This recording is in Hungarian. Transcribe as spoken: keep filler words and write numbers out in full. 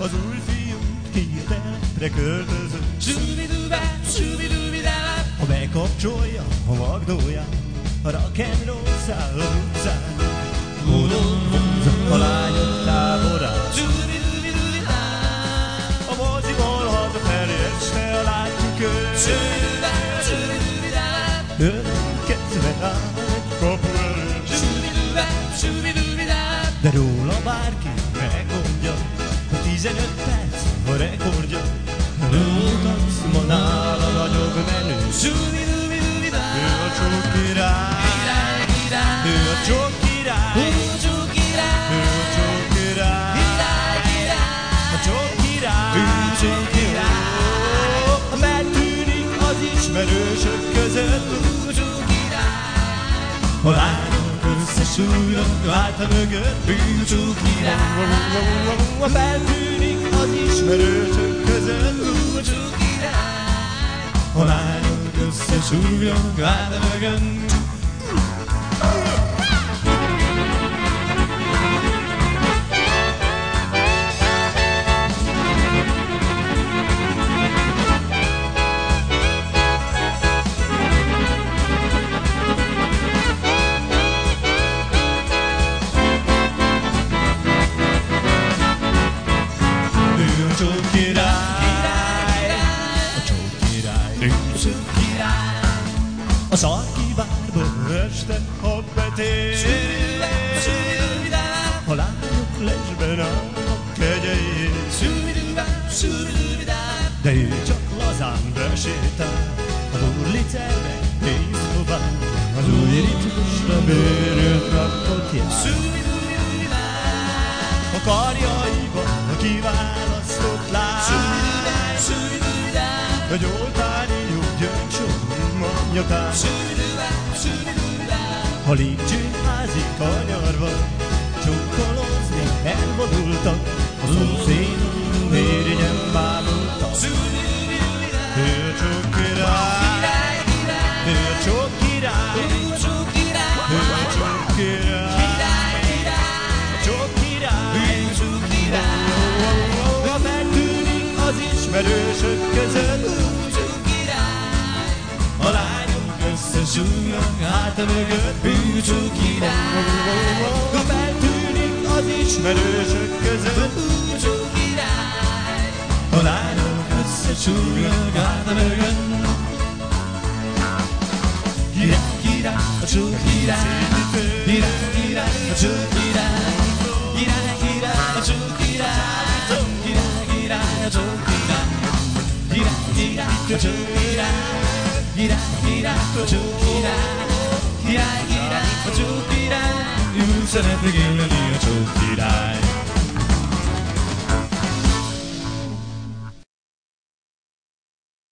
Az új fiú hirtelenre költözött, ha bekapcsolja a magdóját, a rock'n'roll száll az utcán, módon vonza a lányok táborát. A moziból hazafelé este a lány kikölt, ölelkezve áll egy kapu előtt. De róla bárki megmondja, hogy tizenöt perc a rekordja. Rótasz ma nála nagyobb menő. Ő a csók király, ő a csók király, ő a csók király, a csók király. Megtűnik az ismerősök között, a lányok összesúlynak háta mögött, ő a csók király. Feltűnik az ismerősök között, ő a csók király. A lányok összesúlynak háta mögött. A csók király, a csók király, a csók király. A sarki bárba este, ha betér, a lányok lesben állnak kegyeiért, de ő csak lazán besétál, az Urlicerbe néz tovább, az új ritmusra bőrült rakott jár. A karjaiban a kiválasztott lány, a gyógytári jó gyöngycsomag nyakán. A lépcsőházi kanyarban csókolózni elvonultak, a szomszédunk mérjen bámultak. Ő a csók király, ő a csók király, ő a csók király. Ha megtűnik az ismerősök között, a lányok összesúlynak háta mögött, búcsú király. Ha megtűnik az ismerősök között, búcsú király. A lányok összesúlynak háta mögött. Király, király, a csók király, király, király, a csók király. Király, király, a csók király, király, király, a csók király. Király, király, a csók király, király, király, a csók király. Király, király, a csók király. Ő szeretne élni.